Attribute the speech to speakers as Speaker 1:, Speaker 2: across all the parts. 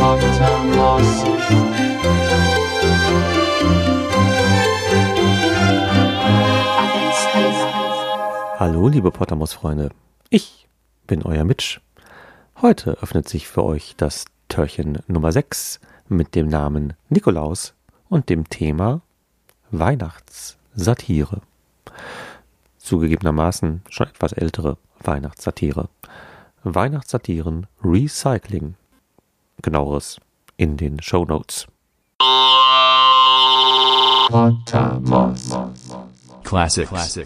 Speaker 1: Hallo liebe Pottermos-Freunde, ich bin euer Mitch. Heute öffnet sich für euch das Türchen Nummer 6 mit dem Namen Nikolaus und dem Thema Weihnachtssatire. Zugegebenermaßen schon etwas ältere Weihnachtssatire. Weihnachtssatiren Recycling. Genaueres in den Shownotes.
Speaker 2: Classic.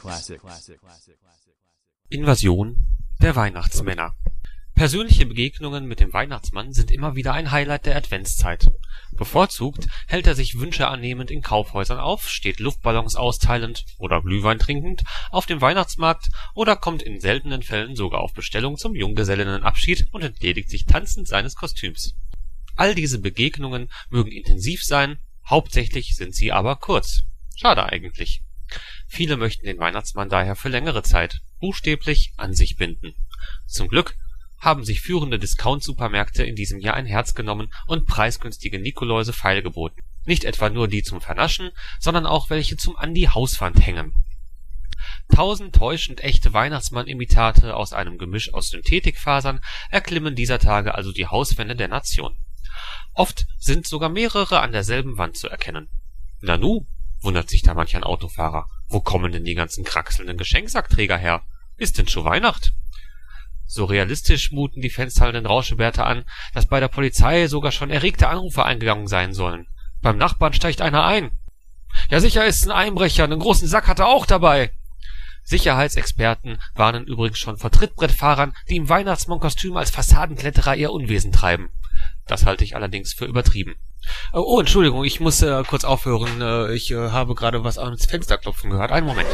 Speaker 3: Invasion der Weihnachtsmänner. Persönliche Begegnungen mit dem Weihnachtsmann sind immer wieder ein Highlight der Adventszeit. Bevorzugt hält er sich Wünsche annehmend in Kaufhäusern auf, steht Luftballons austeilend oder Glühwein trinkend auf dem Weihnachtsmarkt oder kommt in seltenen Fällen sogar auf Bestellung zum Junggesellinnenabschied und entledigt sich tanzend seines Kostüms. All diese Begegnungen mögen intensiv sein, hauptsächlich sind sie aber kurz. Schade eigentlich. Viele möchten den Weihnachtsmann daher für längere Zeit buchstäblich an sich binden. Zum Glück haben sich führende Discount-Supermärkte in diesem Jahr ein Herz genommen und preisgünstige Nikoläuse feilgeboten. Nicht etwa nur die zum Vernaschen, sondern auch welche zum an die Hauswand hängen. 1000 täuschend echte Weihnachtsmann-Imitate aus einem Gemisch aus Synthetikfasern erklimmen dieser Tage also die Hauswände der Nation. Oft sind sogar mehrere an derselben Wand zu erkennen. Nanu, wundert sich da manch ein Autofahrer. Wo kommen denn die ganzen kraxelnden Geschenksackträger her? Ist denn schon Weihnacht? So realistisch muten die fensterhaltenden Rauschebärte an, dass bei der Polizei sogar schon erregte Anrufe eingegangen sein sollen. Beim Nachbarn steigt einer ein. Ja, sicher ist ein Einbrecher, einen großen Sack hat er auch dabei. Sicherheitsexperten warnen übrigens schon vor Trittbrettfahrern, die im Weihnachtsmannkostüm als Fassadenkletterer ihr Unwesen treiben. Das halte ich allerdings für übertrieben. Oh, Entschuldigung, ich muss kurz aufhören. Ich habe gerade was ans Fenster klopfen gehört. Einen Moment.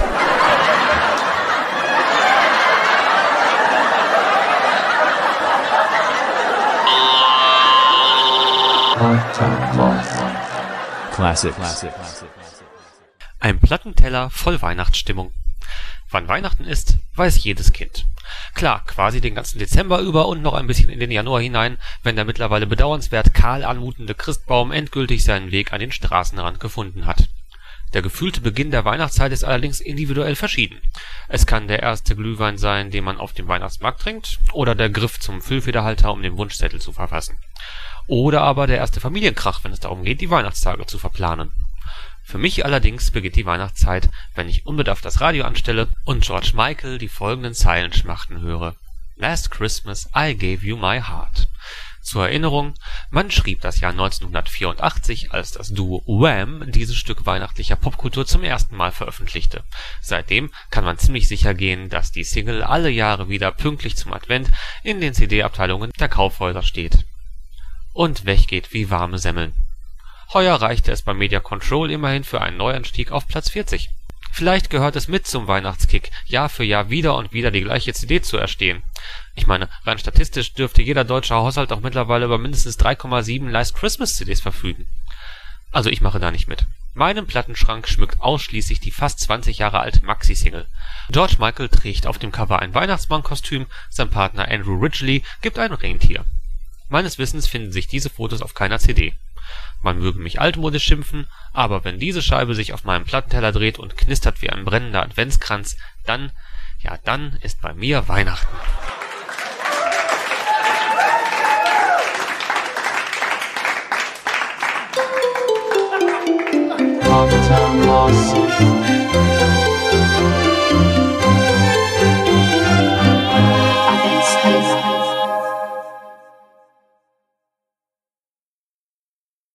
Speaker 2: Classic.
Speaker 3: Ein Plattenteller voll Weihnachtsstimmung. Wann Weihnachten ist, weiß jedes Kind. Klar, quasi den ganzen Dezember über und noch ein bisschen in den Januar hinein, wenn der mittlerweile bedauernswert kahl anmutende Christbaum endgültig seinen Weg an den Straßenrand gefunden hat. Der gefühlte Beginn der Weihnachtszeit ist allerdings individuell verschieden. Es kann der erste Glühwein sein, den man auf dem Weihnachtsmarkt trinkt, oder der Griff zum Füllfederhalter, um den Wunschzettel zu verfassen. Oder aber der erste Familienkrach, wenn es darum geht, die Weihnachtstage zu verplanen. Für mich allerdings beginnt die Weihnachtszeit, wenn ich unbedarft das Radio anstelle und George Michael die folgenden Zeilen schmachten höre. Last Christmas I gave you my heart. Zur Erinnerung, man schrieb das Jahr 1984, als das Duo Wham dieses Stück weihnachtlicher Popkultur zum ersten Mal veröffentlichte. Seitdem kann man ziemlich sicher gehen, dass die Single alle Jahre wieder pünktlich zum Advent in den CD-Abteilungen der Kaufhäuser steht. Und weggeht wie warme Semmeln. Heuer reichte es bei Media Control immerhin für einen Neuanstieg auf Platz 40. Vielleicht gehört es mit zum Weihnachtskick, Jahr für Jahr wieder und wieder die gleiche CD zu erstehen. Ich meine, rein statistisch dürfte jeder deutsche Haushalt auch mittlerweile über mindestens 3,7 Last Christmas CDs verfügen. Also ich mache da nicht mit. Meinen Plattenschrank schmückt ausschließlich die fast 20 Jahre alte Maxi-Single. George Michael trägt auf dem Cover ein Weihnachtsmannkostüm, sein Partner Andrew Ridgeley gibt ein Rentier. Meines Wissens finden sich diese Fotos auf keiner CD. Man möge mich altmodisch schimpfen, aber wenn diese Scheibe sich auf meinem Plattenteller dreht und knistert wie ein brennender Adventskranz, dann ist bei mir Weihnachten.
Speaker 4: Pottermos.